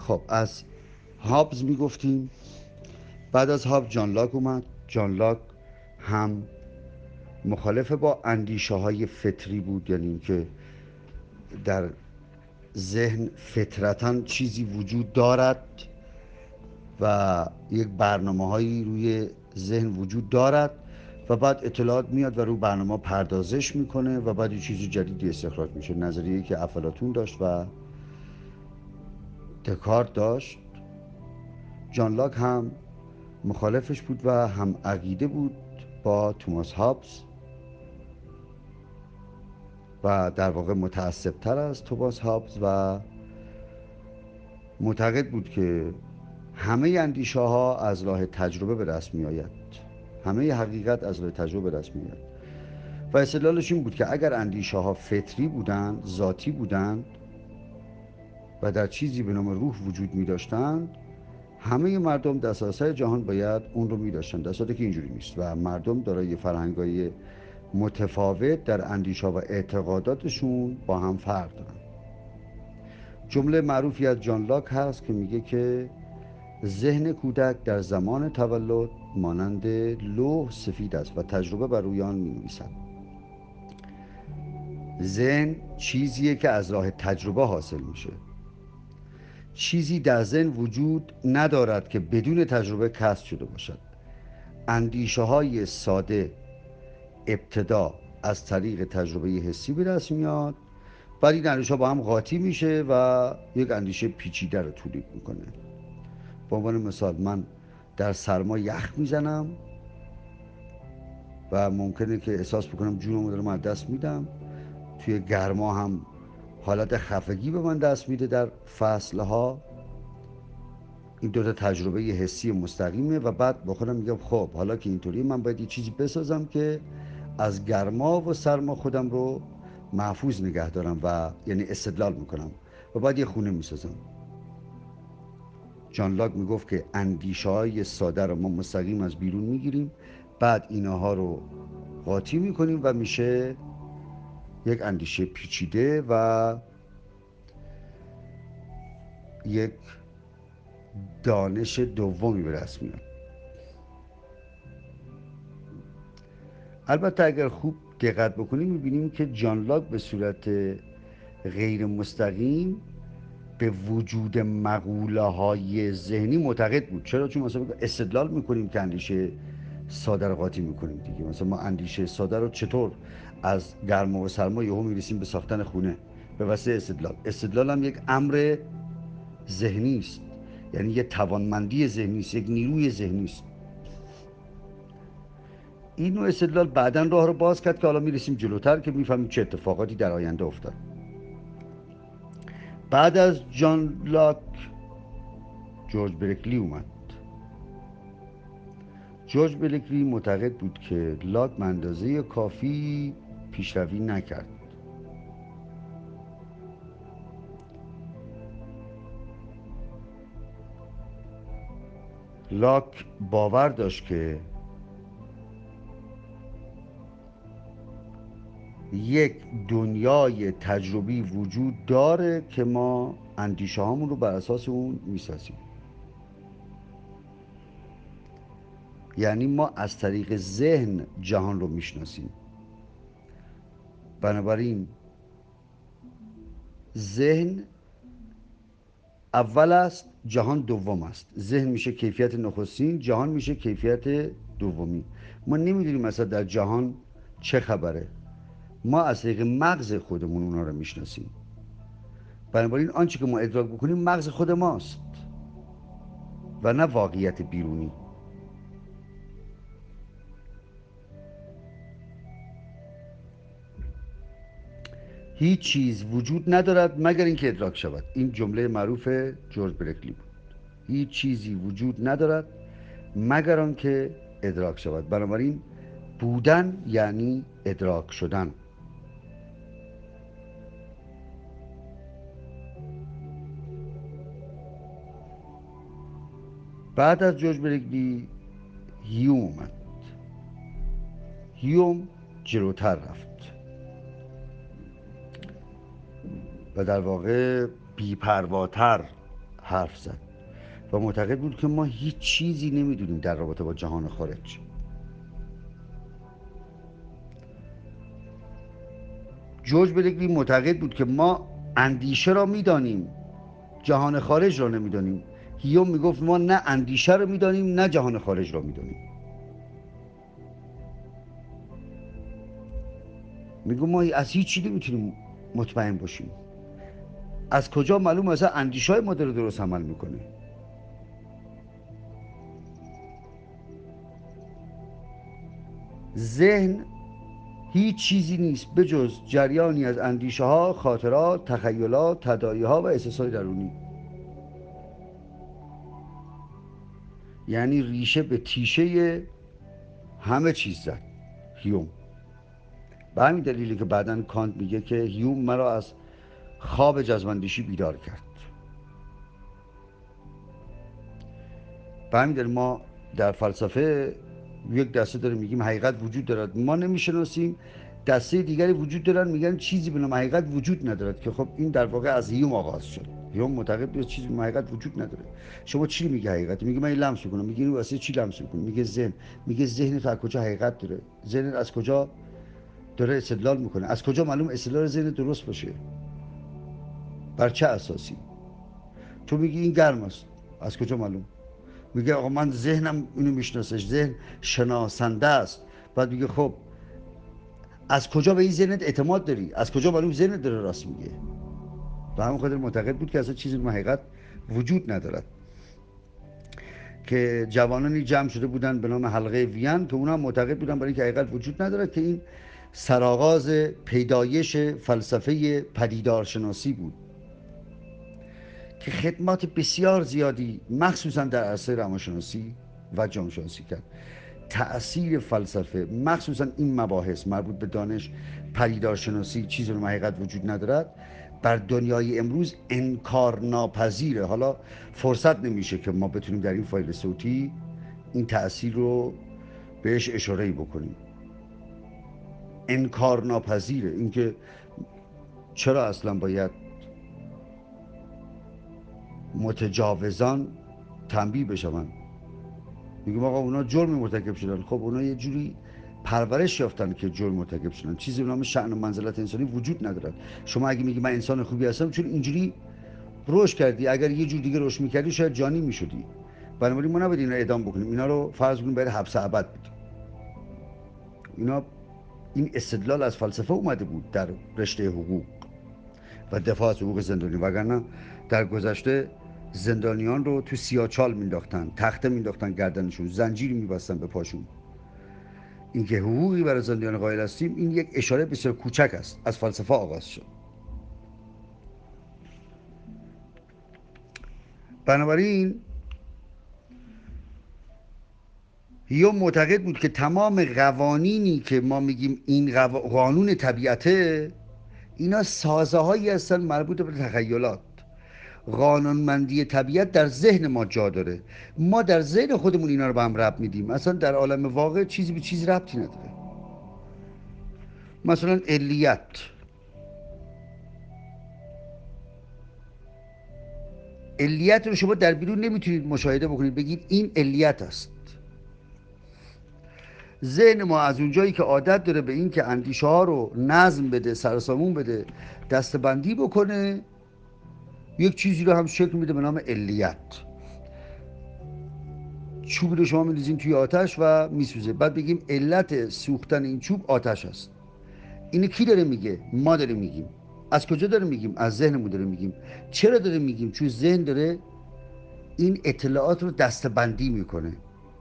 خب از هابز میگفتیم. بعد از هابز جان لاک اومد. جان لاک هم مخالف با اندیشه های فطری بود، یعنی اینکه در ذهن فطرتا چیزی وجود دارد و یک برنامه هایی روی ذهن وجود دارد و بعد اطلاعات میاد و رو برنامه پردازش میکنه و بعد یه چیز جدیدی استخراج میشه. نظریه‌ای که افلاطون داشت و دکارت داشت. جان لاک هم مخالفش بود و هم عقیده بود با توماس هابز و در واقع متعصبتر از توماس هابز و معتقد بود که همه اندیشه ها از راه تجربه به دست می آید. همه حقیقت از راه تجربه به دست می آید و استدلالش این بود که اگر اندیشه ها فطری بودند، ذاتی بودند و در چیزی به نام روح وجود می داشتند، همه مردم در سراسر جهان باید اون رو می داشتند، در صورتی که اینجوری نیست و مردم دارای فرهنگای متفاوت در اندیشه و اعتقاداتشون با هم فرق دارن. جمله معروفی از جان لاک هست که میگه که ذهن کودک در زمان تولد مانند لوح سفید است و تجربه بر روی آن می‌نویسد. ذهن چیزیه که از راه تجربه حاصل میشه. چیزی در ذهن وجود ندارد که بدون تجربه کسب شده باشد. اندیشه های ساده ابتدا از طریق تجربه حسی به دست میاد، بعد این اندیشه با هم قاطی میشه و یک اندیشه پیچیده رو تولید میکنه. به عنوان مثال من در سرما یخ میزنم و ممکنه که احساس بکنم جونمو دارم از دست میدم. توی گرما هم حالت خفگی به من دست میده در فصلها. این دوتا تجربه حسی مستقیمه و بعد با خودم میگم خب حالا که اینطوری من باید یه چیزی بسازم که از گرما و سرما خودم رو محفوظ نگه دارم و یعنی استدلال میکنم و بعد یه خونه میسازم. جان لاک میگفت که اندیشه های ساده رو ما مستقیم از بیرون میگیریم، بعد اینها رو قاطی میکنیم و میشه یک اندیشه پیچیده و یک دانش دومی به دست میاد. البته اگر خوب دقت بکنیم میبینیم که جان لاک به صورت غیر مستقیم به وجود مقوله های ذهنی معتقد بود. چرا؟ چون مثلا استدلال میکنیم که اندیشه ساده رو قاطی میکنیم دیگه. مثلا ما اندیشه ساده رو چطور از گرما و سرما یهو میرسیم به ساختن خونه؟ به واسطه استدلال. استدلال هم یک امر ذهنی است، یعنی یه توانمندی ذهنی است، یک نیروی ذهنی است. این نوع استدلال بعداً راه رو باز کرد که حالا میرسیم جلوتر که میفهمیم چه اتفاقاتی در آینده افتاد. بعد از جان لاک جورج برکلی اومد. جورج برکلی معتقد بود که لاک به اندازه کافی پیشروی نکرد. لاک باور داشت که یک دنیای تجربی وجود داره که ما اندیشه هامون رو بر اساس اون میسازیم. یعنی ما از طریق ذهن جهان رو میشناسیم. بنابراین ذهن اول است، جهان دوم است. ذهن میشه کیفیت نخستین، جهان میشه کیفیت دومی. ما نمیدونیم مثلا در جهان چه خبره. ما از طریق مغز خودمون اونا رو میشناسیم. بنابراین آنچه که ما ادراک بکنیم مغز خود ماست و نه واقعیت بیرونی. هیچ چیز وجود ندارد مگر اینکه ادراک شود. این جمله معروف جورج برکلی بود. هیچ چیزی وجود ندارد مگر آنکه ادراک شود. بنابراین بودن یعنی ادراک شدن. بعد از جورج برکلی هیوم اومد. هیوم جلوتر رفت و در واقع بی‌پرواتر حرف زد و معتقد بود که ما هیچ چیزی نمیدونیم در رابطه با جهان خارج. جورج برکلی معتقد بود که ما اندیشه را میدانیم، جهان خارج را نمیدانیم. هیوم میگفت ما نه اندیشه را میدانیم نه جهان خارج را میدانیم. میگو ما از هیچ چیزی نمیتونیم مطمئن باشیم. از کجا معلوم مثلا اندیشه های ما داره درست عمل میکنه؟ ذهن هیچ چیزی نیست به جز جریانی از اندیشه ها، خاطرات، تخیلات، تداعی ها و احساسات درونی. یعنی ریشه به تیشه همه چیز زد هیوم. به همین دلیلی که بعداً کانت میگه که هیوم مرا از خواب جزم‌اندیشی بیدار کرد. به همین دلیل ما در فلسفه یک دسته داریم میگیم حقیقت وجود دارد، ما نمیشناسیم. دسته دیگری وجود دارن میگن چیزی به نام حقیقت وجود ندارد، که خب این در واقع از هیوم آغاز شد. هیوم معتقد بود چیزی به نام حقیقت وجود نداره. شما چی میگه حقیقت؟ میگه من این لمس میکنم. میگه این واسه چی لمس میکنی؟ میگه ذهن. میگه ذهن تو از کجا حقیقت داره؟ ذهن از کجا داره استدلال میکنه؟ از کجا معلوم استدلال ذهن درست باشه؟ بر چه اساسی؟ تو میگی این گرم است، از کجا معلوم؟ میگه آقا من ذهنم اینو میشناسه، ذهن شناسنده است. بعد میگه خب از کجا به این ذهنت اعتماد داری؟ از کجا معلوم ذهنت داره راست میگه؟ و همون خاطر معتقد بود که اصلا چیزی به حقیقت وجود ندارد. که جوانانی جمع شده بودن به نام حلقه وین که اونها معتقد بودن برای اینکه حقیقت وجود ندارد، که این سرآغاز پیدایش فلسفه پدیدارشناسی بود که خدمات بسیار زیادی مخصوصا در عرصه روانشناسی و جامعه‌شناسی کرد. تأثیر فلسفه مخصوصا این مباحث مربوط به دانش پدیدارشناسی، چیزی رو حقیقت وجود ندارد، بر دنیای امروز انکار ناپذیره. حالا فرصت نمیشه که ما بتونیم در این فایل صوتی این تأثیر رو بهش اشاره‌ای بکنیم. انکار ناپذیره اینکه چرا اصلا باید متجاوزان تنبیه بشوند. میگم آقا اونا جرم مرتکب شدن. خب اونا یه جوری پرورش یافتن که جرم مرتکب شدن. چیزی به نام شأن و منزلت انسانی وجود ندارد. شما اگه میگی من انسان خوبی هستم چون اینجوری رشد کردی، اگر یه جور دیگه رشد میکردی شاید جانی میشدی. بنابراین ما نباید اینا اعدام بکنیم، اینا رو فرض کنیم برای حبس ابد بدیم. اینا این استدلال از فلسفه اومده بود در رشته حقوق و دفاع از حقوق زندانی، وگرنه در گذشته زندانیان رو تو سیاچال مینداختن، تخته مینداختن گردنشون، زنجیری میبستن به پاشون. اینکه حقوقی برای زندانیان قائل هستیم این یک اشاره بسیار کوچک است، از فلسفه آغاز شد. بنابراین هیوم معتقد بود که تمام قوانینی که ما میگیم این قانون طبیعته، اینا سازه هایی هستن مربوط به تخیلات. قانونمندی طبیعت در ذهن ما جا داره، ما در ذهن خودمون اینا رو به هم ربط میدیم. اصلا در عالم واقع چیزی به چیز ربطی نداره. مثلا علیت رو شما در بیرون نمیتونید مشاهده بکنید بگید این علیت است. ذهن ما از اونجایی که عادت داره به این که اندیشه ها رو نظم بده، سرسامون بده، دستبندی بکنه، یک چیزی رو هم شکل میده به نام علیت. چوبی رو شما می‌ریزین توی آتش و میسوزه، بعد بگیم علت سوختن این چوب آتش است. اینو کی داره میگه؟ ما داریم میگیم. از کجا داره میگیم؟ از ذهنمون داره میگیم. چرا داره میگیم؟ چون ذهن داره این اطلاعات رو دسته‌بندی میکنه،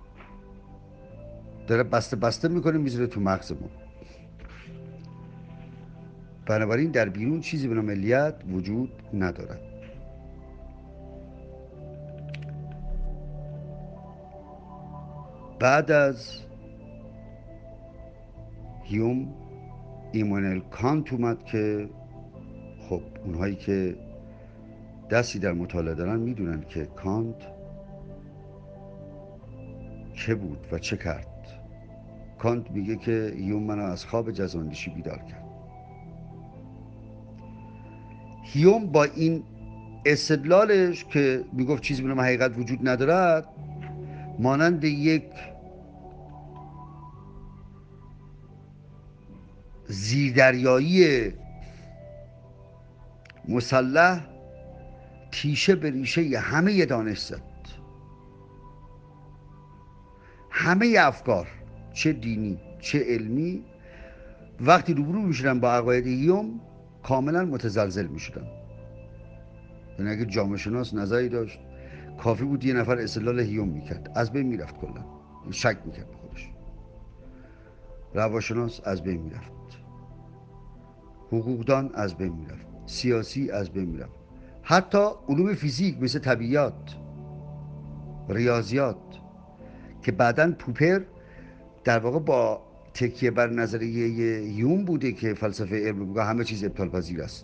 داره بسته میکنه میذاره تو مغزمون. بنابراین در بیرون چیزی به نام علیت وجود ندارد. بعد از هیوم ایمانوئل کانت اومد که خب اونهایی که دستی در مطالعه دارن میدونن که کانت چه بود و چه کرد. کانت میگه که هیوم منو از خواب جزم‌اندیشی بیدار کرد. هیوم با این استدلالش که میگفت چیزی به نام حقیقت وجود ندارد مانند یک زیردریایی مسلح تیشه به ریشه همه دانش زد. همه افکار چه دینی چه علمی وقتی روبرو میشدن با عقاید هیوم کاملا متزلزل میشدن. یعنی اگه جامعه شناس نظری داشت کافی بود یه نفر استدلال هیوم میکرد از بین میرفت، کلا شک میکرد به خودش. روانشناس از بین میرفت، حقوقدان از بین میرفت، سیاسی از بین میرفت، حتی علوم فیزیک مثل طبیعیات، ریاضیات که بعداً پوپر در واقع با تکیه بر نظریه هیوم بوده که فلسفه علم میگه همه چیز ابطال پذیر است.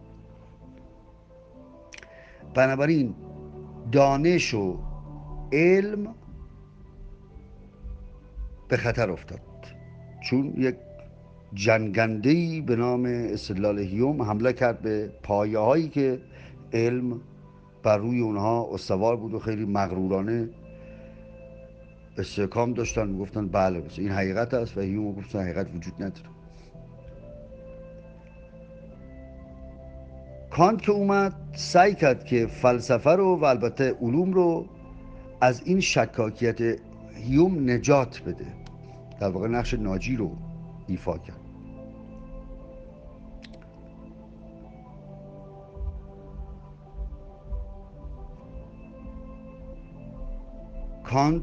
بنابراین دانش و علم به خطر افتاد چون یک جنگنده‌ای به نام استدلال هیوم حمله کرد به پایه هایی که علم بر روی اونها استوار بود و خیلی مغرورانه استحکام داشتن، میگفتن بله بس این حقیقت است و هیوم گفتن حقیقت وجود نداره. کانت که اومد سعی کرد که فلسفه رو و البته علوم رو از این شکاکیت هیوم نجات بده، در واقع نقش ناجی رو ایفا کرد. کانت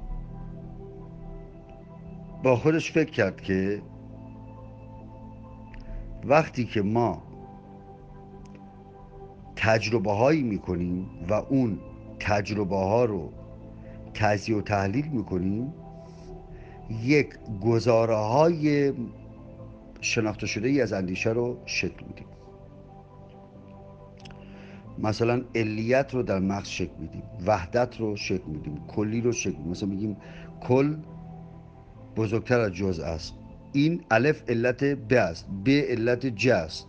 با خودش فکر کرد که وقتی که ما تجربه هایی میکنیم و اون تجربه ها رو تجزیه و تحلیل میکنیم یک گزاره های شناخته شده ای از اندیشه رو شکل میدیم. مثلا علیت رو در مغز شکل میدیم، وحدت رو شکل میدیم، کلی رو شکل میدیم. مثلا میگیم کل بزرگتر از جزء است، این الف علت ب است، ب علت ج است.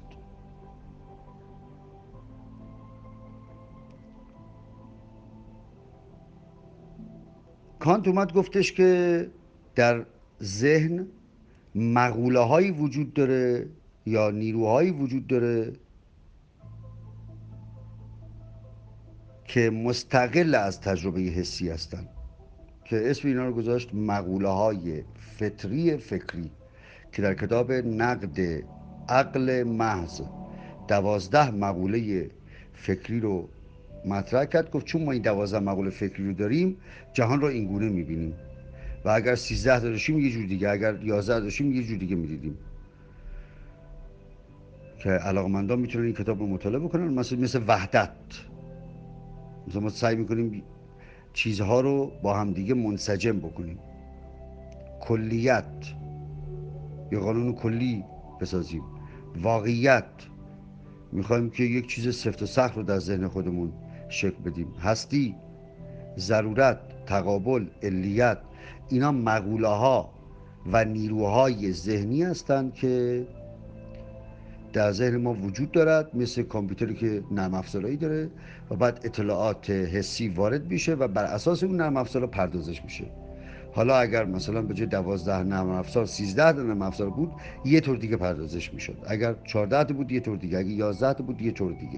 کانت اومد گفتش که در ذهن مقوله هایی وجود داره یا نیروهایی وجود داره که مستقل از تجربه حسی هستند که اسم اینا رو گذاشت مقوله های فطری فکری که در کتاب نقد عقل محض 12 مقوله فکری رو مطرح کرد. گفت چون ما این 12 مقوله فکری رو داریم جهان رو اینگونه میبینیم و اگر 13 داشتیم یه جور دیگه، اگر 11 داشتیم یه جور دیگه میدیدیم که علاقمندان میتونن این کتاب رو مطالعه بکنن. مثل وحدت، مثلا ما سعی میکنیم چیزها رو با هم دیگه منسجم بکنیم. کلیت، یه قانون کلی بسازیم. واقعیت، میخوایم که یک چیز سفت و سخت رو در ذهن خودمون شکل بدیم. هستی، ضرورت، تقابل، علیت، اینا مقوله ها و نیروهای ذهنی هستند که در ذهن ما وجود دارد، مثل کامپیوتری که نرم افزارهایی داره و بعد اطلاعات حسی وارد میشه و بر اساس اون نرم افزارها پردازش میشه. حالا اگر مثلا به جای 12 نرم افزار 13 نرم افزار بود یه طور دیگه پردازش میشد، اگر 14 بود یه طور دیگه، اگر 11 بود یه طور دیگه.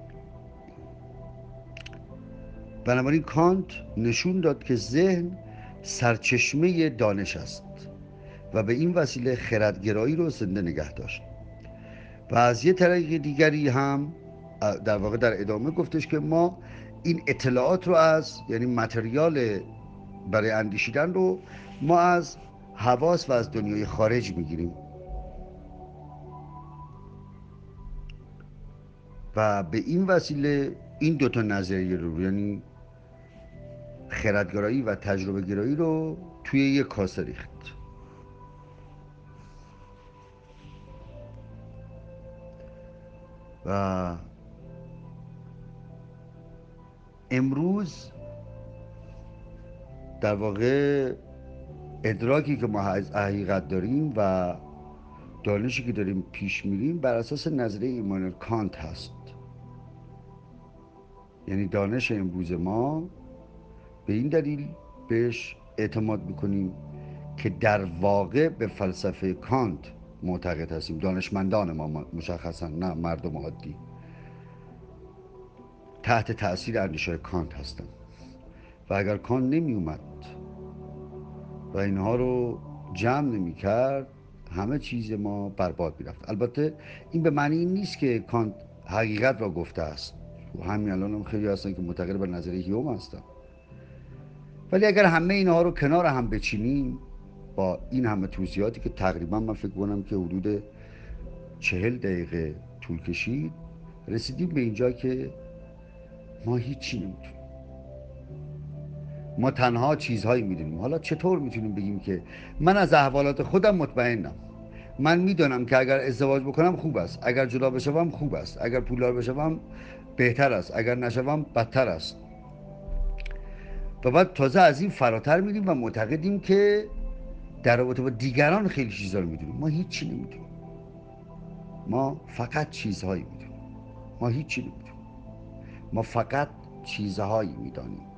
بنابراین کانت نشون داد که ذهن سرچشمه دانش است و به این وسیله خردگرایی رو زنده نگه داشت. و از یه طریق دیگری هم در واقع در ادامه گفتش که ما این اطلاعات رو از، یعنی متریال برای اندیشیدن رو ما از حواس و از دنیای خارج میگیریم و به این وسیله این دوتا نظریه رو، یعنی خردگرایی و تجربه گرایی رو توی یک کاسه ریخت. و امروز در واقع ادراکی که ما از حقیقت داریم و دانشی که داریم پیش میریم بر اساس نظریه ایمانوئل کانت هست یعنی دانش امروز ما به این دلیل بهش اعتماد میکنیم که در واقع به فلسفه کانت معتقد هستیم. دانشمندان ما مشخصا، نه مردم عادی، تحت تأثیر اندیشه کانت هستن. و اگر کانت نمی اومد و اینها رو جمع نمی کرد، همه چیز ما برباد می رفت. البته این به معنی این نیست که کانت حقیقت را گفته است. همین الان هم خیلی هستن که معتقد به نظریه هیوم هستن. ولی اگر همه اینها رو کنار هم بچینیم با این همه توضیحاتی که تقریبا من فکر کنم که حدود 40 دقیقه طول کشید، رسیدیم به اینجا که ما هیچی نمیتونیم. ما تنها چیزهایی میدونیم. حالا چطور میتونیم بگیم که من از احوالات خودم مطمئنم، من میدونم که اگر ازدواج بکنم خوب است، اگر جدا بشوم خوب است، اگر پولدار بشوم بهتر است، اگر نشوم بدتر است. و بعد تازه از این فراتر میریم و معتقدیم که در رابطه با دیگران خیلی چیزا رو میدونیم. ما هیچی نمیدونیم. ما فقط چیزهایی میدونیم. ما هیچی نمیدونیم. ما فقط چیزهایی میدانیم.